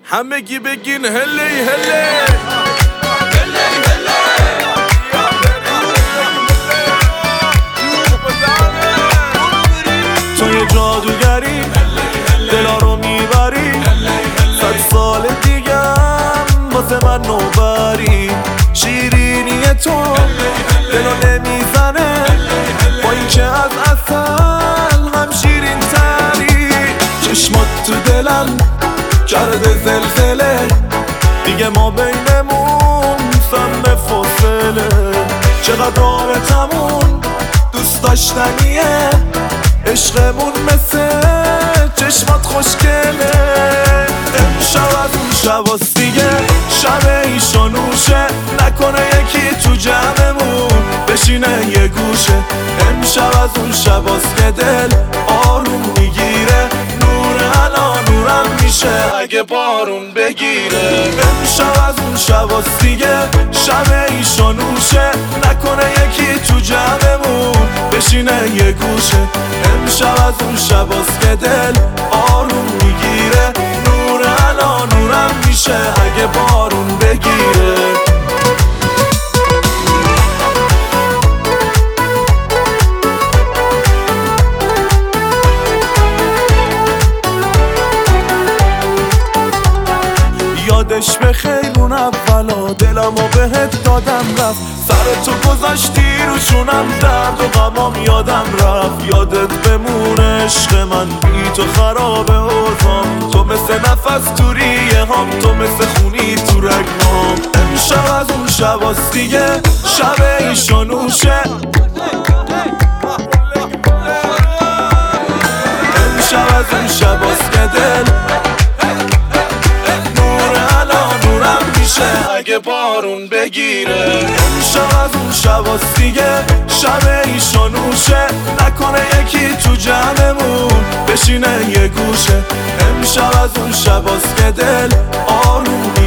همگی بگین هلی هلی تو یه جادوگری دلا رو میبری 100 سال دیگم واسه من نوبری شیرینی تو دلو نمیزنه با این که از اصل هم شیرین تری چشمات تو دلم کرده زلزله دیگه ما بینمون سم فاصله چقدر رابطمون دوست داشتنیه عشقمون مثل چشمات خوشگله امشب از اون شباست دیگه شب ایشانوشه نکنه یکی تو جمعمون بشینه یه گوشه امشب از اون شباست که دل آروم میگیره نور الان نورم میشه اگه بارون بگیره امشب از اون شباست دیگه شب ایشانوشه نکنه یکی تو جمعمون بشینه یه گوشه امشب از اون شباست که دل آروم میگیره نور الان نورم میشه اگه بارون بگیره یادش بخیر اون اولا دلمو بهت دادم رفت سر تو گذاشتی روشونم درد و غمام یادم رفت یادت بمونه عشق من بی تو خرابه اوضاعم تو مثل نفس تو ریه هم تو مثل خونی تو رگام امشب از اون شباست دیگه شب ایشانوشه امشب از اون شباست که دل اگه بارون بگیره امشب از اون شباست دیگه شب ایشانوشه نکنه یکی تو جمعمون بشینه یه گوشه امشب از اون شباست که دل آروم